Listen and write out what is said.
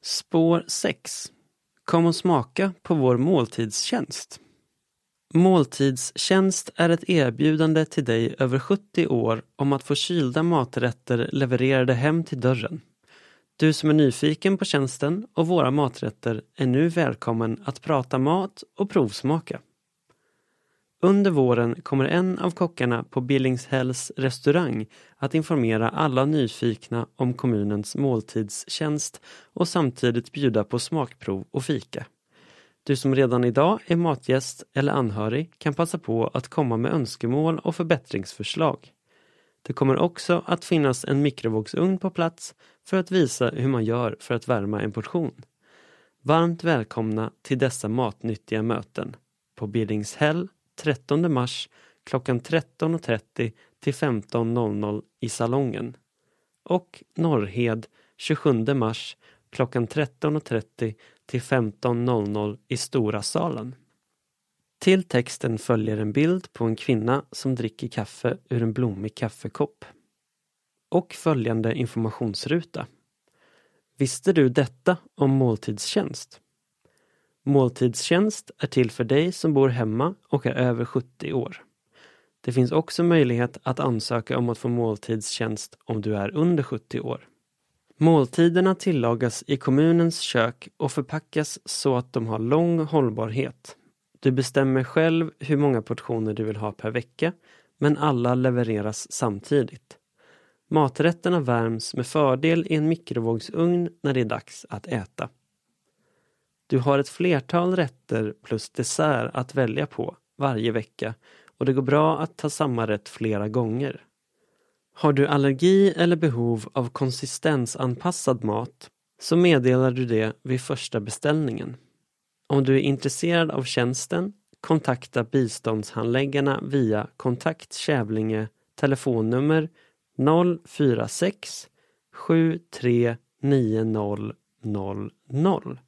Spår 6. Kom och smaka på vår måltidstjänst. Måltidstjänst är ett erbjudande till dig över 70 år om att få kylda maträtter levererade hem till dörren. Du som är nyfiken på tjänsten och våra maträtter är nu välkommen att prata mat och provsmaka. Under våren kommer en av kockarna på Billingshälls restaurang att informera alla nyfikna om kommunens måltidstjänst och samtidigt bjuda på smakprov och fika. Du som redan idag är matgäst eller anhörig kan passa på att komma med önskemål och förbättringsförslag. Det kommer också att finnas en mikrovågsugn på plats för att visa hur man gör för att värma en portion. Varmt välkomna till dessa matnyttiga möten på Billingshäll 13 mars klockan 13.30 till 15.00 i salongen och Norrhed 27 mars klockan 13.30 till 15.00 i stora salen. Till texten följer en bild på en kvinna som dricker kaffe ur en blommig kaffekopp. Och följande informationsruta. Visste du detta om måltidstjänst? Måltidstjänst är till för dig som bor hemma och är över 70 år. Det finns också möjlighet att ansöka om att få måltidstjänst om du är under 70 år. Måltiderna tillagas i kommunens kök och förpackas så att de har lång hållbarhet. Du bestämmer själv hur många portioner du vill ha per vecka, men alla levereras samtidigt. Maträtterna värms med fördel i en mikrovågsugn när det är dags att äta. Du har ett flertal rätter plus dessert att välja på varje vecka och det går bra att ta samma rätt flera gånger. Har du allergi eller behov av konsistensanpassad mat så meddelar du det vid första beställningen. Om du är intresserad av tjänsten, kontakta biståndshandläggarna via kontakt Kävlinge telefonnummer 046 73 9000.